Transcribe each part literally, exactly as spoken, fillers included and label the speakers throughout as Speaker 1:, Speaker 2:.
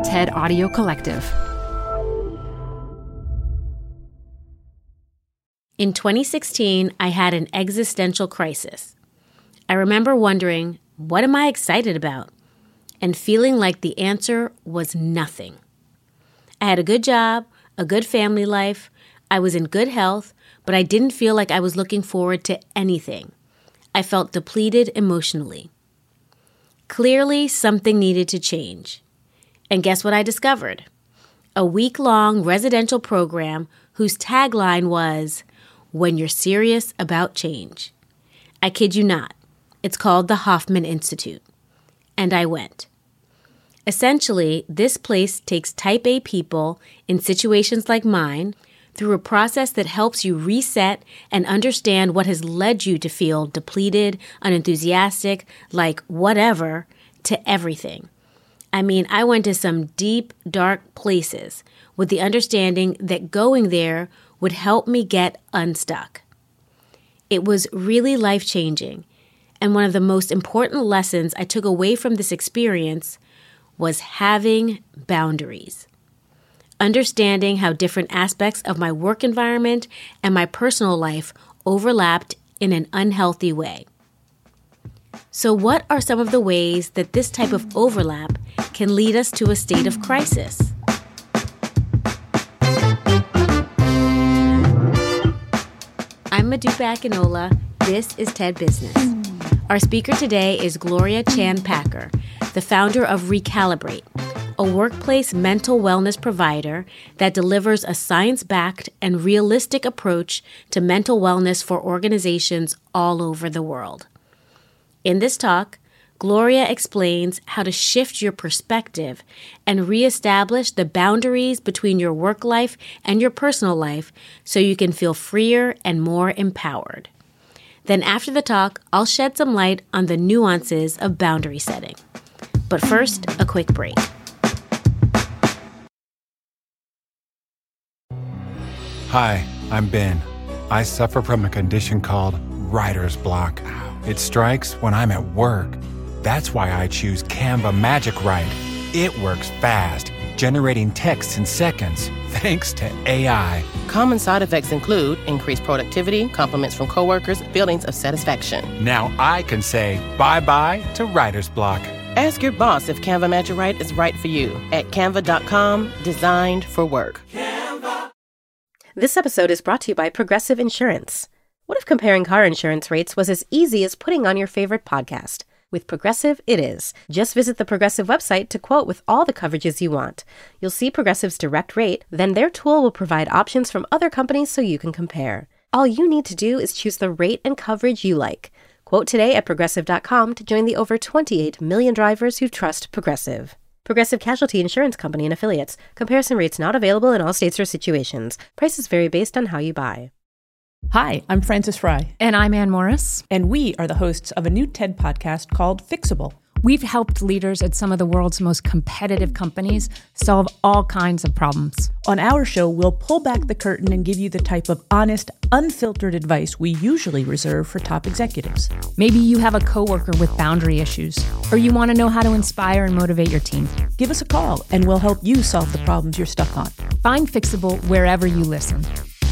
Speaker 1: TED Audio Collective.
Speaker 2: In twenty sixteen, I had an existential crisis. I remember wondering, what am I excited about? And feeling like the answer was nothing. I had a good job, a good family life, I was in good health, but I didn't feel like I was looking forward to anything. I felt depleted emotionally. Clearly, something needed to change. And guess what I discovered? A week-long residential program whose tagline was, "When you're serious about change." I kid you not. It's called the Hoffman Institute. And I went. Essentially, this place takes type A people in situations like mine through a process that helps you reset and understand what has led you to feel depleted, unenthusiastic, like whatever, to everything. I mean, I went to some deep, dark places with the understanding that going there would help me get unstuck. It was really life-changing, and one of the most important lessons I took away from this experience was having boundaries. Understanding how different aspects of my work environment and my personal life overlapped in an unhealthy way. So what are some of the ways that this type of overlap can lead us to a state of crisis? I'm Modupe Akinola. This is TED Business. Our speaker today is Gloria Chan Packer, the founder of Recalibrate, a workplace mental wellness provider that delivers a science-backed and realistic approach to mental wellness for organizations all over the world. In this talk, Gloria explains how to shift your perspective and reestablish the boundaries between your work life and your personal life so you can feel freer and more empowered. Then after the talk, I'll shed some light on the nuances of boundary setting. But first, a quick break.
Speaker 3: Hi, I'm Ben. I suffer from a condition called writer's block. It strikes when I'm at work. That's why I choose Canva Magic Write. It works fast, generating text in seconds, thanks to A I.
Speaker 4: Common side effects include increased productivity, compliments from coworkers, feelings of satisfaction.
Speaker 3: Now I can say bye-bye to writer's block.
Speaker 4: Ask your boss if Canva Magic Write is right for you at canva dot com, designed for work. Canva. This episode is brought to you by Progressive Insurance. What if comparing car insurance rates was as easy as putting on your favorite podcast? With Progressive, it is. Just visit the Progressive website to quote with all the coverages you want. You'll see Progressive's direct rate, then their tool will provide options from other companies so you can compare. All you need to do is choose the rate and coverage you like. Quote today at progressive dot com to join the over twenty-eight million drivers who trust Progressive. Progressive Casualty Insurance Company and Affiliates. Comparison rates not available in all states or situations. Prices vary based on how you buy.
Speaker 5: Hi, I'm Frances Fry.
Speaker 1: And I'm Ann Morris.
Speaker 5: And we are the hosts of a new TED podcast called Fixable.
Speaker 1: We've helped leaders at some of the world's most competitive companies solve all kinds of problems.
Speaker 5: On our show, we'll pull back the curtain and give you the type of honest, unfiltered advice we usually reserve for top executives.
Speaker 1: Maybe you have a coworker with boundary issues, or you want to know how to inspire and motivate your team.
Speaker 5: Give us a call, and we'll help you solve the problems you're stuck on.
Speaker 1: Find Fixable wherever you listen.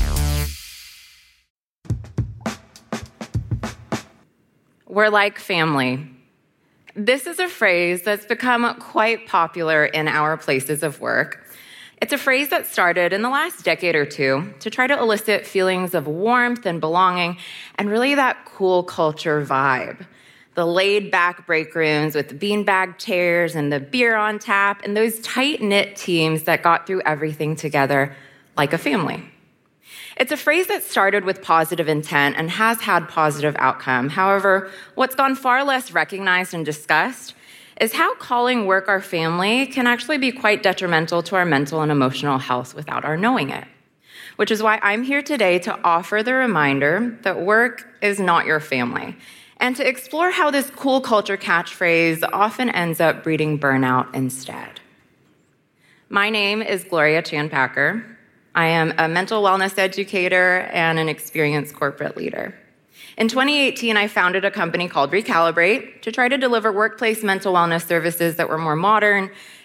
Speaker 6: We're like family. This is a phrase that's become quite popular in our places of work. It's a phrase that started in the last decade or two to try to elicit feelings of warmth and belonging and really that cool culture vibe. The laid-back break rooms with the beanbag chairs and the beer on tap and those tight-knit teams that got through everything together like a family. It's a phrase that started with positive intent and has had positive outcome. However, what's gone far less recognized and discussed is how calling work our family can actually be quite detrimental to our mental and emotional health without our knowing it. Which is why I'm here today to offer the reminder that work is not your family, and to explore how this cool culture catchphrase often ends up breeding burnout instead. My name is Gloria Chan Packer. I am a mental wellness educator and an experienced corporate leader. In twenty eighteen, I founded a company called Recalibrate to try to deliver workplace mental wellness services that were more modern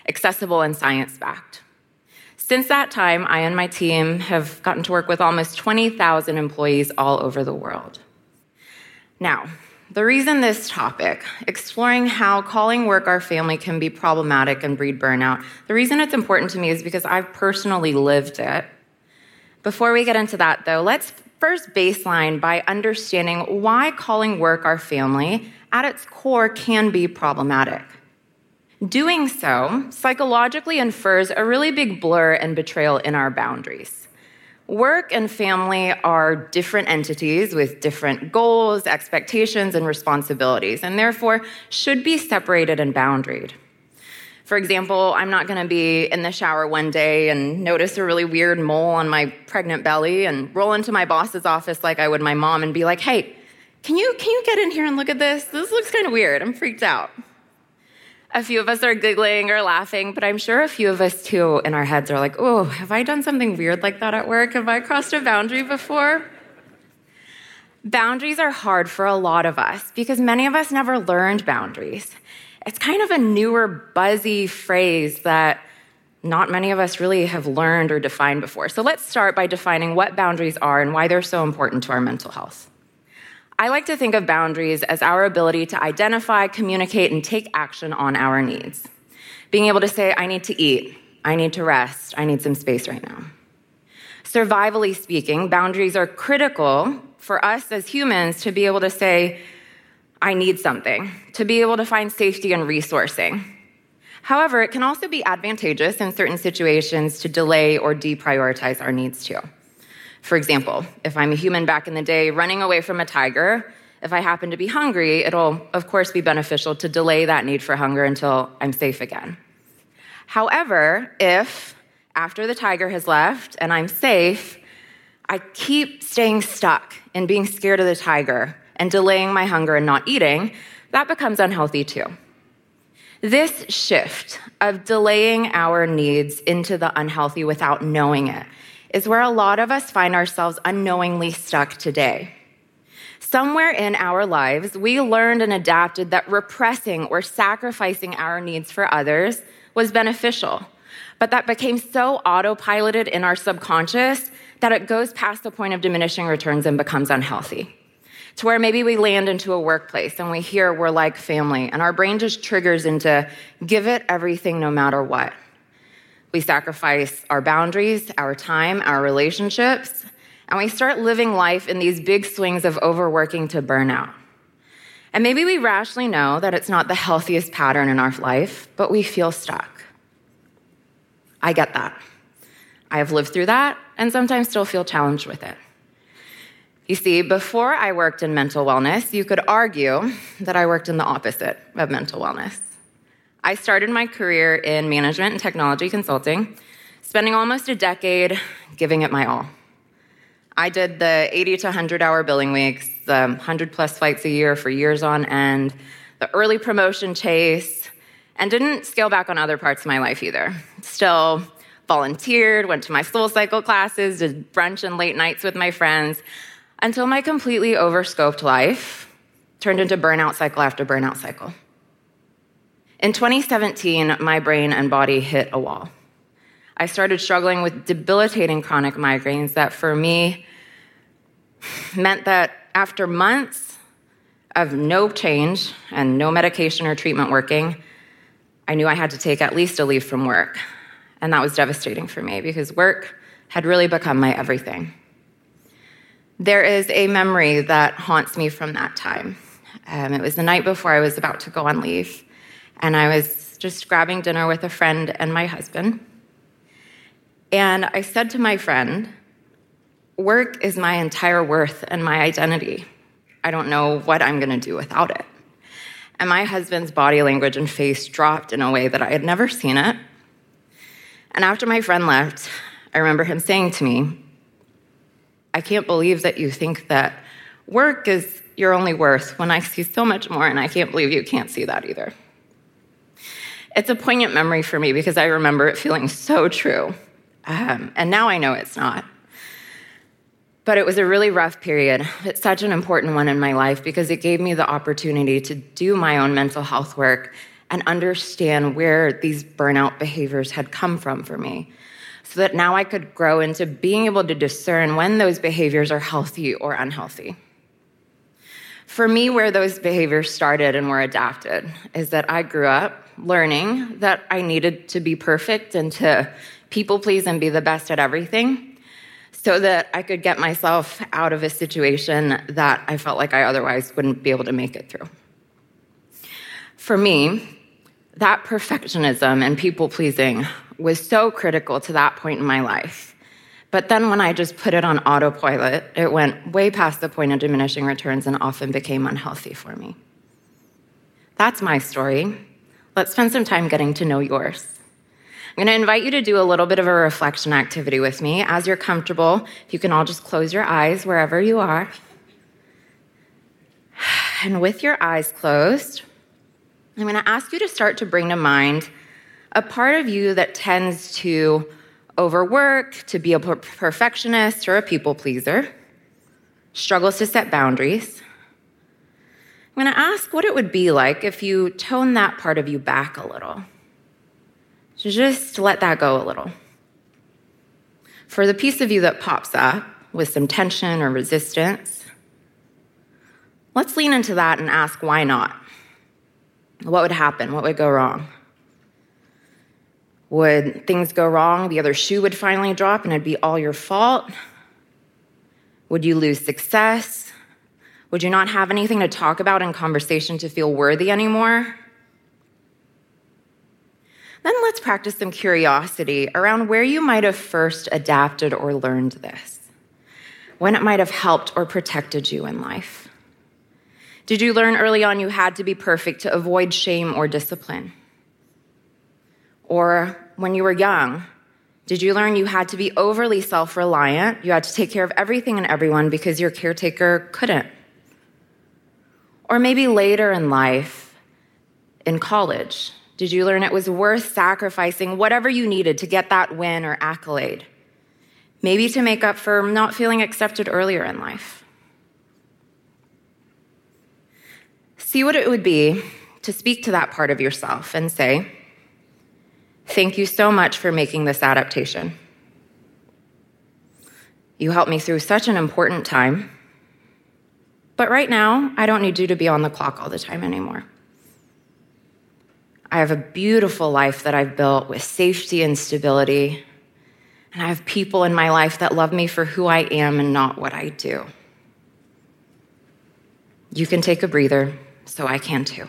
Speaker 6: accessible and science-backed. Since that time, I and my team have gotten to work with almost twenty thousand employees all over the world. Now, the reason this topic, exploring how calling work our family can be problematic and breed burnout, the reason it's important to me is because I've personally lived it. Before we get into that, though, let's first baseline by understanding why calling work our family at its core can be problematic. Doing so psychologically infers a really big blur and betrayal in our boundaries. Work and family are different entities with different goals, expectations, and responsibilities, and therefore should be separated and boundaried. For example, I'm not going to be in the shower one day and notice a really weird mole on my pregnant belly and roll into my boss's office like I would my mom and be like, hey, can you, can you get in here and look at this? This looks kind of weird. I'm freaked out. A few of us are giggling or laughing, but I'm sure a few of us, too, in our heads are like, oh, have I done something weird like that at work? Have I crossed a boundary before? Boundaries are hard for a lot of us because many of us never learned boundaries. It's kind of a newer, buzzy phrase that not many of us really have learned or defined before. So let's start by defining what boundaries are and why they're so important to our mental health. I like to think of boundaries as our ability to identify, communicate, and take action on our needs. Being able to say, I need to eat, I need to rest, I need some space right now. Survivally speaking, boundaries are critical for us as humans to be able to say, I need something, to be able to find safety and resourcing. However, it can also be advantageous in certain situations to delay or deprioritize our needs too. For example, if I'm a human back in the day running away from a tiger, if I happen to be hungry, it'll, of course, be beneficial to delay that need for hunger until I'm safe again. However, if after the tiger has left and I'm safe, I keep staying stuck in being scared of the tiger and delaying my hunger and not eating, that becomes unhealthy too. This shift of delaying our needs into the unhealthy without knowing it is where a lot of us find ourselves unknowingly stuck today. Somewhere in our lives, we learned and adapted that repressing or sacrificing our needs for others was beneficial, but that became so autopiloted in our subconscious that it goes past the point of diminishing returns and becomes unhealthy. To where maybe we land into a workplace and we hear we're like family, and our brain just triggers into give it everything no matter what. We sacrifice our boundaries, our time, our relationships, and we start living life in these big swings of overworking to burnout. And maybe we rationally know that it's not the healthiest pattern in our life, but we feel stuck. I get that. I have lived through that and sometimes still feel challenged with it. You see, before I worked in mental wellness, you could argue that I worked in the opposite of mental wellness. I started my career in management and technology consulting, spending almost a decade giving it my all. I did the eighty to one hundred hour billing weeks, the one hundred plus flights a year for years on end, the early promotion chase, and didn't scale back on other parts of my life either. Still volunteered, went to my soul cycle classes, did brunch and late nights with my friends, until my completely overscoped life turned into burnout cycle after burnout cycle. In twenty seventeen, my brain and body hit a wall. I started struggling with debilitating chronic migraines that for me meant that after months of no change and no medication or treatment working, I knew I had to take at least a leave from work. And that was devastating for me because work had really become my everything. There is a memory that haunts me from that time. Um, it was the night before I was about to go on leave, and I was just grabbing dinner with a friend and my husband. And I said to my friend, work is my entire worth and my identity. I don't know what I'm going to do without it. And my husband's body language and face dropped in a way that I had never seen it. And after my friend left, I remember him saying to me, I can't believe that you think that work is your only worth when I see so much more, and I can't believe you can't see that either. It's a poignant memory for me because I remember it feeling so true. Um, and now I know it's not. But it was a really rough period. It's such an important one in my life because it gave me the opportunity to do my own mental health work and understand where these burnout behaviors had come from for me, so that now I could grow into being able to discern when those behaviors are healthy or unhealthy. For me, where those behaviors started and were adapted is that I grew up learning that I needed to be perfect and to people please and be the best at everything so that I could get myself out of a situation that I felt like I otherwise wouldn't be able to make it through. For me, that perfectionism and people pleasing was so critical to that point in my life. But then when I just put it on autopilot, it went way past the point of diminishing returns and often became unhealthy for me. That's my story. Let's spend some time getting to know yours. I'm going to invite you to do a little bit of a reflection activity with me. As you're comfortable, if you can all just close your eyes wherever you are. And with your eyes closed, I'm going to ask you to start to bring to mind a part of you that tends to overwork, to be a perfectionist or a people pleaser, struggles to set boundaries. I'm going to ask what it would be like if you tone that part of you back a little. So just let that go a little. For the piece of you that pops up with some tension or resistance, let's lean into that and ask why not? What would happen? What would go wrong? Would things go wrong? The other shoe would finally drop and it'd be all your fault? Would you lose success? Would you not have anything to talk about in conversation to feel worthy anymore? Then let's practice some curiosity around where you might have first adapted or learned this, when it might have helped or protected you in life. Did you learn early on you had to be perfect to avoid shame or discipline? Or when you were young, did you learn you had to be overly self-reliant, you had to take care of everything and everyone because your caretaker couldn't? Or maybe later in life, in college, did you learn it was worth sacrificing whatever you needed to get that win or accolade? Maybe to make up for not feeling accepted earlier in life. See what it would be to speak to that part of yourself and say, thank you so much for making this adaptation. You helped me through such an important time. But right now, I don't need you to be on the clock all the time anymore. I have a beautiful life that I've built with safety and stability, and I have people in my life that love me for who I am and not what I do. You can take a breather, so I can too.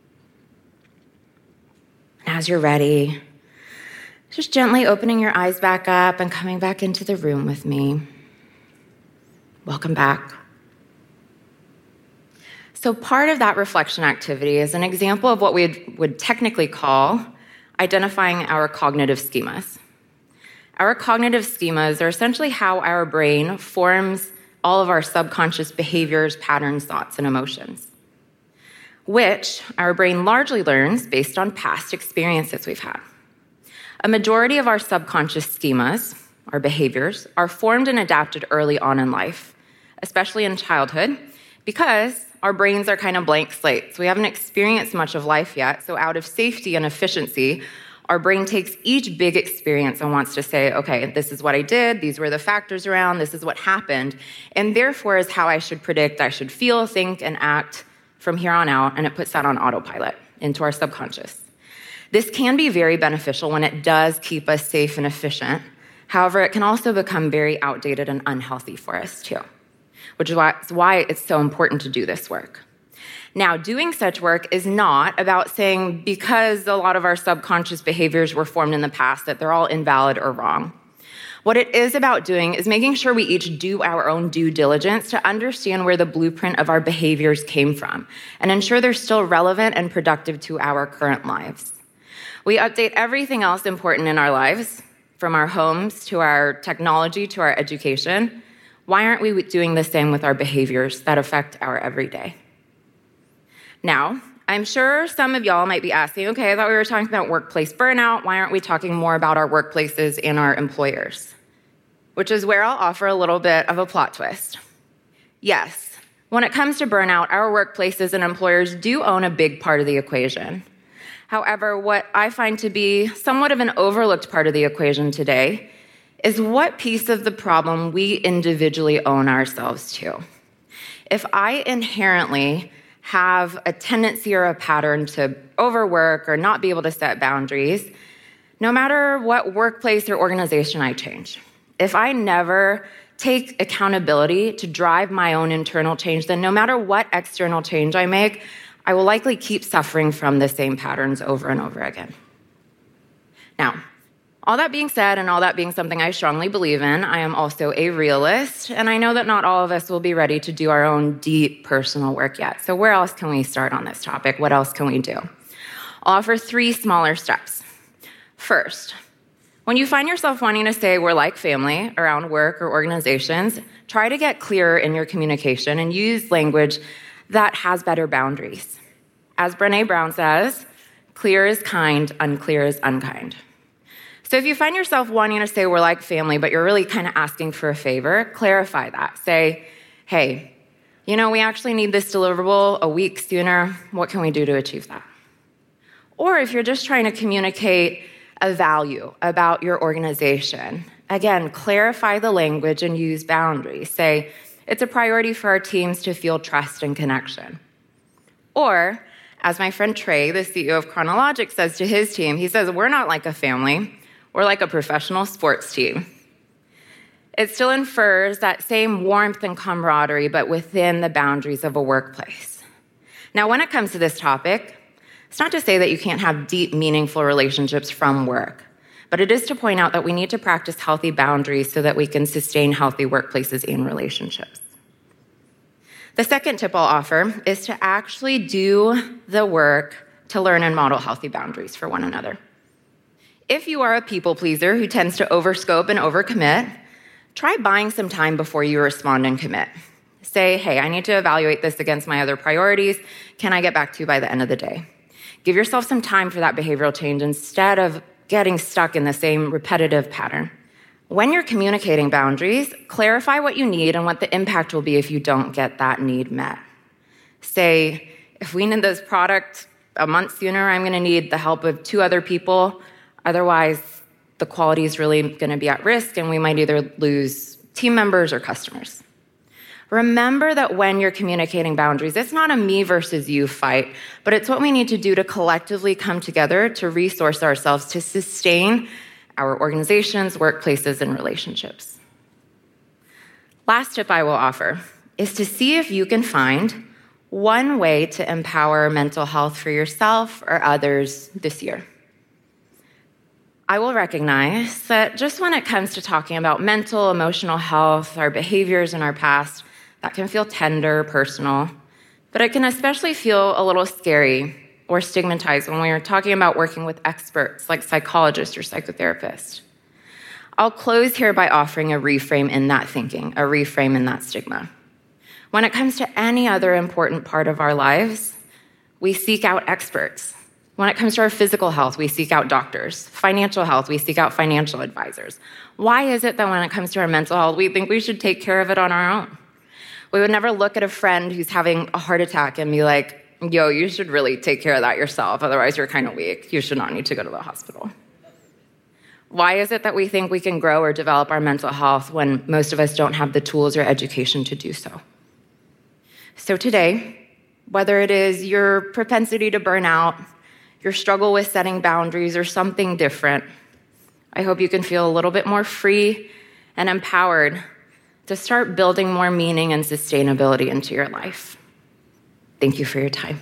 Speaker 6: And as you're ready, just gently opening your eyes back up and coming back into the room with me. Welcome back. So part of that reflection activity is an example of what we would technically call identifying our cognitive schemas. Our cognitive schemas are essentially how our brain forms all of our subconscious behaviors, patterns, thoughts, and emotions, which our brain largely learns based on past experiences we've had. A majority of our subconscious schemas, our behaviors, are formed and adapted early on in life, especially in childhood, because our brains are kind of blank slates. We haven't experienced much of life yet, so out of safety and efficiency, our brain takes each big experience and wants to say, okay, this is what I did, these were the factors around, this is what happened, and therefore is how I should predict, I should feel, think, and act from here on out, and it puts that on autopilot into our subconscious. This can be very beneficial when it does keep us safe and efficient. However, it can also become very outdated and unhealthy for us too, which is why it's so important to do this work. Now, doing such work is not about saying because a lot of our subconscious behaviors were formed in the past that they're all invalid or wrong. What it is about doing is making sure we each do our own due diligence to understand where the blueprint of our behaviors came from and ensure they're still relevant and productive to our current lives. We update everything else important in our lives, from our homes to our technology to our education. Why aren't we doing the same with our behaviors that affect our everyday? Now, I'm sure some of y'all might be asking, okay, I thought we were talking about workplace burnout. Why aren't we talking more about our workplaces and our employers? Which is where I'll offer a little bit of a plot twist. Yes, when it comes to burnout, our workplaces and employers do own a big part of the equation. However, what I find to be somewhat of an overlooked part of the equation today is what piece of the problem we individually own ourselves to. If I inherently have a tendency or a pattern to overwork or not be able to set boundaries, no matter what workplace or organization I change, if I never take accountability to drive my own internal change, then no matter what external change I make, I will likely keep suffering from the same patterns over and over again. Now, all that being said, and all that being something I strongly believe in, I am also a realist, and I know that not all of us will be ready to do our own deep personal work yet. So where else can we start on this topic? What else can we do? I'll offer three smaller steps. First, when you find yourself wanting to say we're like family around work or organizations, try to get clearer in your communication and use language that has better boundaries. As Brené Brown says, clear is kind, unclear is unkind. So if you find yourself wanting to say we're like family, but you're really kind of asking for a favor, clarify that. Say, hey, you know, we actually need this deliverable a week sooner. What can we do to achieve that? Or if you're just trying to communicate a value about your organization, again, clarify the language and use boundaries. Say, it's a priority for our teams to feel trust and connection. Or, as my friend Trey, the C E O of Chronologic, says to his team, he says, we're not like a family. We're like a professional sports team. It still infers that same warmth and camaraderie, but within the boundaries of a workplace. Now, when it comes to this topic, it's not to say that you can't have deep, meaningful relationships from work, but it is to point out that we need to practice healthy boundaries so that we can sustain healthy workplaces and relationships. The second tip I'll offer is to actually do the work to learn and model healthy boundaries for one another. If you are a people pleaser who tends to overscope and overcommit, try buying some time before you respond and commit. Say, hey, I need to evaluate this against my other priorities. Can I get back to you by the end of the day? Give yourself some time for that behavioral change instead of getting stuck in the same repetitive pattern. When you're communicating boundaries, clarify what you need and what the impact will be if you don't get that need met. Say, if we need this product a month sooner, I'm going to need the help of two other people. Otherwise, the quality is really going to be at risk, and we might either lose team members or customers. Remember that when you're communicating boundaries, it's not a me versus you fight, but it's what we need to do to collectively come together to resource ourselves to sustain our organizations, workplaces, and relationships. Last tip I will offer is to see if you can find one way to empower mental health for yourself or others this year. I will recognize that just when it comes to talking about mental, emotional health, our behaviors in our past, that can feel tender, personal, but it can especially feel a little scary or stigmatized when we're talking about working with experts like psychologists or psychotherapists. I'll close here by offering a reframe in that thinking, a reframe in that stigma. When it comes to any other important part of our lives, we seek out experts. When it comes to our physical health, we seek out doctors. Financial health, we seek out financial advisors. Why is it that when it comes to our mental health, we think we should take care of it on our own? We would never look at a friend who's having a heart attack and be like, yo, you should really take care of that yourself, otherwise you're kind of weak. You should not need to go to the hospital. Why is it that we think we can grow or develop our mental health when most of us don't have the tools or education to do so? So today, whether it is your propensity to burn out, your struggle with setting boundaries, or something different, I hope you can feel a little bit more free and empowered to start building more meaning and sustainability into your life. Thank you for your time.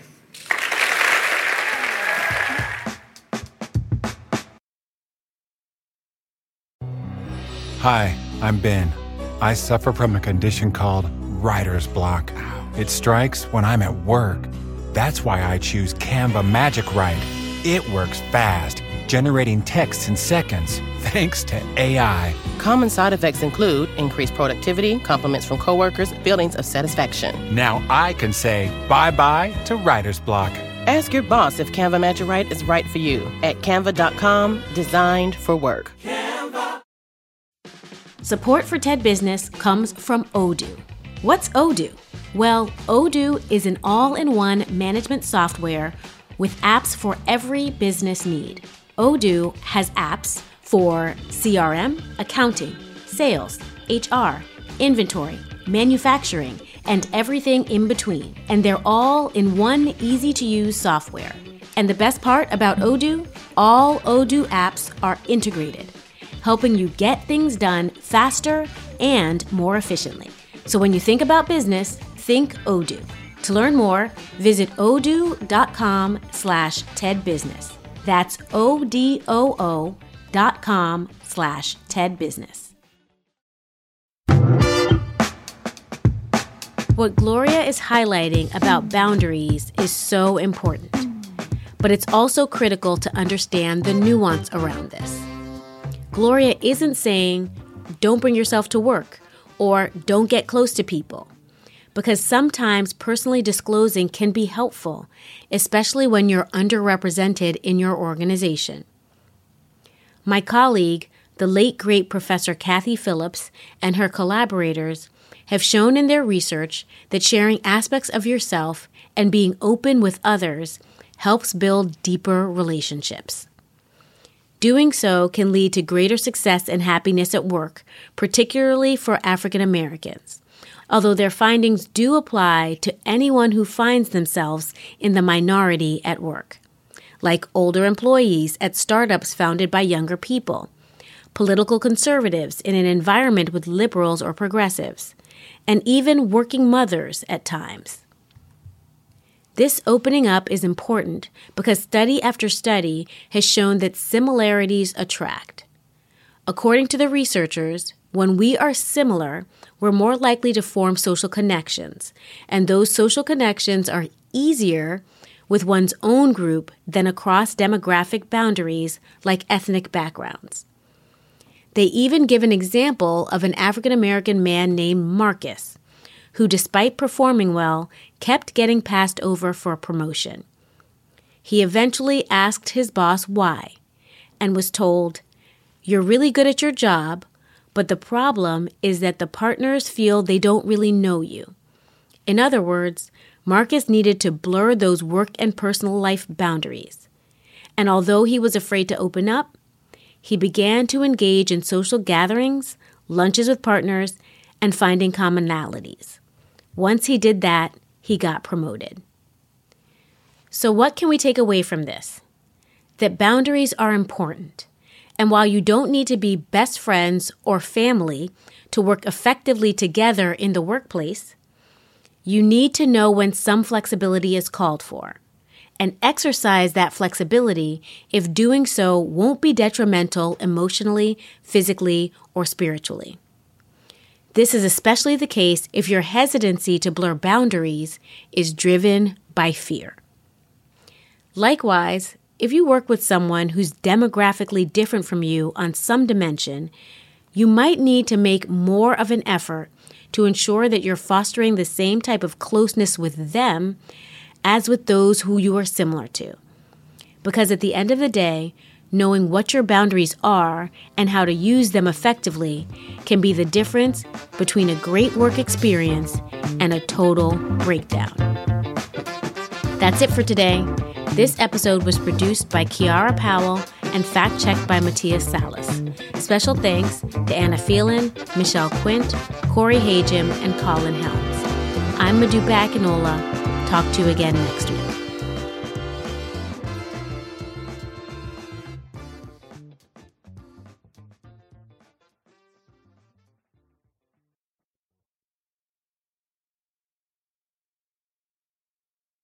Speaker 3: Hi, I'm Ben. I suffer from a condition called writer's block. It strikes when I'm at work. That's why I choose Canva Magic Write. It works fast, generating text in seconds, thanks to A I.
Speaker 4: Common side effects include increased productivity, compliments from coworkers, feelings of satisfaction.
Speaker 3: Now I can say bye-bye to writer's block.
Speaker 4: Ask your boss if Canva Magic Write is right for you at canva dot com, designed for work.
Speaker 2: Canva. Support for TED Business comes from Odoo. What's Odoo? Well, Odoo is an all-in-one management software with apps for every business need. Odoo has apps for C R M, accounting, sales, H R, inventory, manufacturing, and everything in between. And they're all in one easy-to-use software. And the best part about Odoo? All Odoo apps are integrated, helping you get things done faster and more efficiently. So when you think about business, think Odoo. To learn more, visit odoo.com slash TEDbusiness. That's O-D-O-O dot com slash TEDbusiness. What Gloria is highlighting about boundaries is so important, but it's also critical to understand the nuance around this. Gloria isn't saying, don't bring yourself to work or don't get close to people, because sometimes personally disclosing can be helpful, especially when you're underrepresented in your organization. My colleague, the late great Professor Kathy Phillips, and her collaborators have shown in their research that sharing aspects of yourself and being open with others helps build deeper relationships. Doing so can lead to greater success and happiness at work, particularly for African Americans, although their findings do apply to anyone who finds themselves in the minority at work, like older employees at startups founded by younger people, political conservatives in an environment with liberals or progressives, and even working mothers at times. This opening up is important because study after study has shown that similarities attract. According to the researchers, when we are similar, we're more likely to form social connections, and those social connections are easier with one's own group than across demographic boundaries like ethnic backgrounds. They even give an example of an African American man named Marcus, who, despite performing well, kept getting passed over for a promotion. He eventually asked his boss why, and was told, "You're really good at your job, but the problem is that the partners feel they don't really know you." In other words, Marcus needed to blur those work and personal life boundaries. And although he was afraid to open up, he began to engage in social gatherings, lunches with partners, and finding commonalities. Once he did that, he got promoted. So what can we take away from this? That boundaries are important. And while you don't need to be best friends or family to work effectively together in the workplace, you need to know when some flexibility is called for, and exercise that flexibility if doing so won't be detrimental emotionally, physically, or spiritually. This is especially the case if your hesitancy to blur boundaries is driven by fear. Likewise, if you work with someone who's demographically different from you on some dimension, you might need to make more of an effort to ensure that you're fostering the same type of closeness with them as with those who you are similar to. Because at the end of the day, knowing what your boundaries are and how to use them effectively can be the difference between a great work experience and a total breakdown. That's it for today. This episode was produced by Kiara Powell and fact-checked by Matthias Salas. Special thanks to Anna Phelan, Michelle Quint, Corey Hagem, and Colin Helms. I'm Modupe Akinola. Talk to you again next week.